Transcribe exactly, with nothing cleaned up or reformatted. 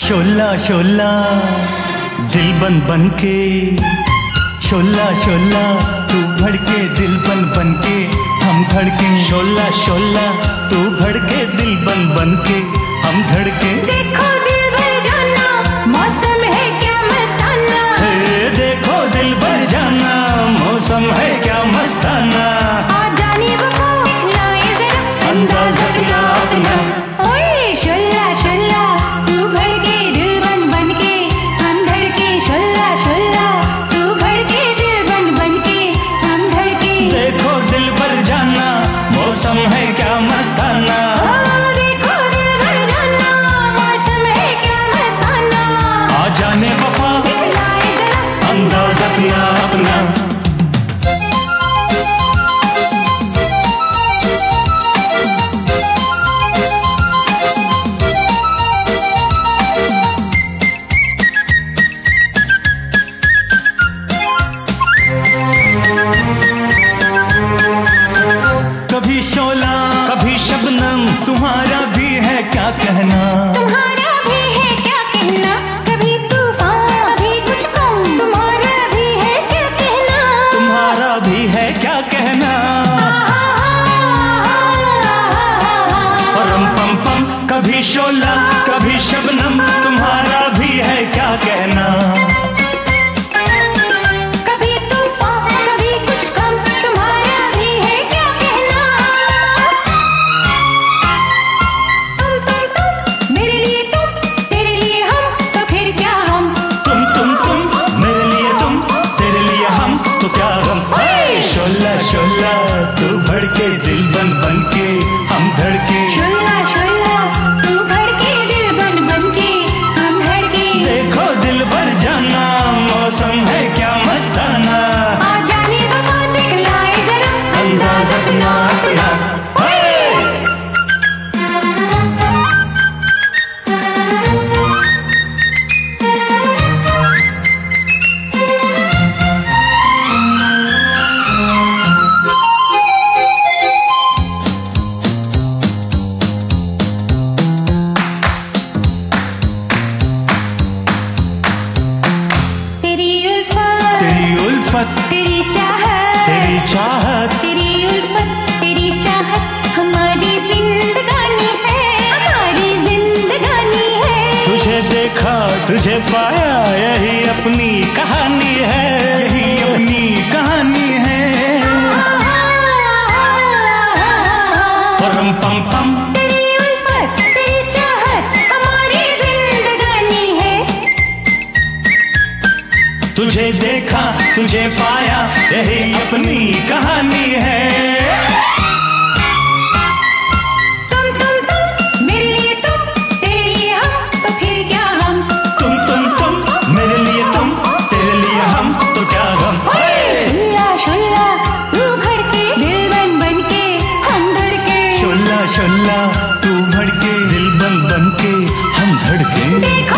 शोला शोला दिल बन बन के, शोला शोला तू भड़के दिल बन बन के हम धड़के। शोला शोला तू भड़के दिल बन बन के हम धड़के। देखो दिल भर जाना मौसम है क्या मस्ताना। हे देखो दिल भर जाना मौसम है क्या मस्ताना। आ जाने वफा दिखलाए जरा अंदाज अपना अपना। ओए शोला शोला तू भड़के दिल बन बन के हम धड़के। शोला शोला तू भड़के दिल बन बन के हम धड़के। देखो दिल भर जाना मौसम है क्या मस्ताना। ओ देखो दिल भर जाना मौसम है क्या मस्ताना। आ जाने वफा दिखलाए जरा अंदाज अपना अपना। कभी शोला कभी शबनम तुम्हारा भी है क्या कहना। तुम्हारा भी है क्या कहना। कभी तूफान कभी कुछ कम तुम्हारा भी है क्या कहना। तुम्हारा भी है क्या कहना। परम पम पम कभी शोला कभी शबनम तुम्हारा भी है क्या कहना। कभी तूफान कभी कुछ कम तुम्हारा भी है क्या कहना। तुम तुम तुम मेरे लिए तुम तेरे लिए हम तो फिर क्या हम। तुम तुम तुम मेरे लिए तुम तेरे लिए हम तो क्या गम। शोला शोला तू भड़के दिल बन बन के हम धड़के। शोला शोला तू भड़के दिल बन बन के हम धड़के। देखो दिल भर जाना मौसम है क्या मस्ताना। आ जाने वफा दिखलाए जरा अंदाज अपना अपना। तेरी उल्फत तेरी उल्फत तेरी चाहत तेरी चाहत तेरी उल्फत तेरी चाहत हमारी जिंदगानी है हमारी जिंदगानी है। तुझे देखा तुझे पाया यही अपनी कहानी है यही अपनी कहानी है। परम पम पम तेरी उल्फत तेरी चाहत हमारी जिंदगानी है। तुझे देखा तुझे पाया यही अपनी कहानी है। तुम तुम तुम मेरे लिए तुम तेरे लिए हम तो फिर क्या हम। तुम तुम तुम मेरे लिए तुम तेरे लिए हम तो क्या गम। शोला शोला तू भड़के दिल बन बन के हम धड़के। शोला शोला तू भड़के दिल बन बन के हम धड़के। देखो